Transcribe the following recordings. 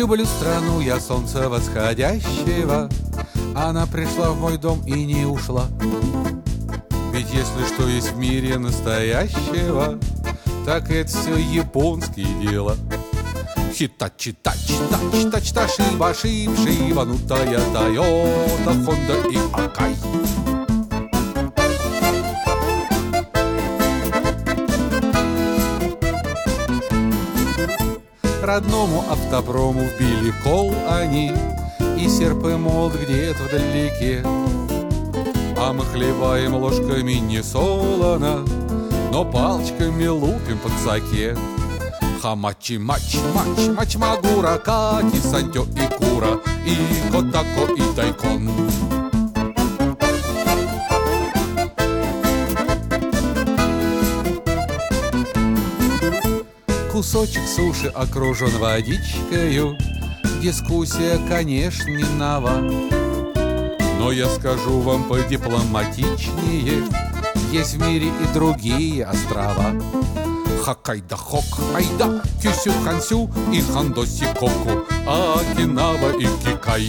Люблю страну я солнца восходящего, она пришла в мой дом и не ушла. Ведь если что есть в мире настоящего, так это все японские дела. Хитачи-тач-тач-тач-та, шиба-шиб-шиба, ну Тойота, Хонда и Акай. Родному автопрому вбили кол они, и серп и молот где-то вдалеке. А мы хлебаем ложками не солоно, но палочками лупим по цаке. Хамачи-мач-мач, магура, кати, сантё и кура, и котако, и дайкон. Кусочек суши окружен водичкою, дискуссия, конечно, не нова. Но я скажу вам подипломатичнее, есть в мире и другие острова. Хоккайдо-хок, айда, Кюсю-хансю и Хандоси-коку, Окинава и Кикай.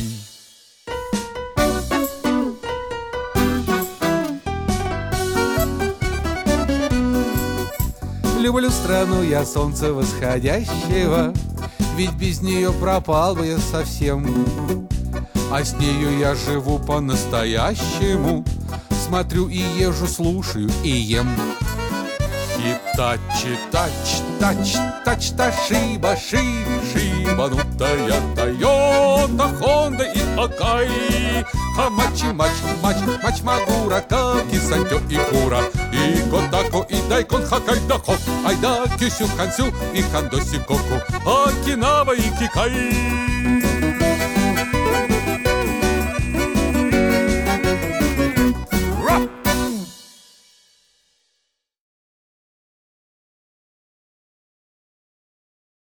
Люблю страну я солнца восходящего, ведь без нее пропал бы я совсем. А с нею я живу по-настоящему, смотрю и езжу, слушаю и ем. Хитачи-тач-тач-тач-та, шиба-шиба-шиба, ну Тойота, Хонда и Акай. Хамачи-мач-мач, магура, каки, сантё и кура, и котако, и дайкон, хоккайдо-хок, айда, Кюсю-хансю и Хандоси-коку, Окинава и Кикай.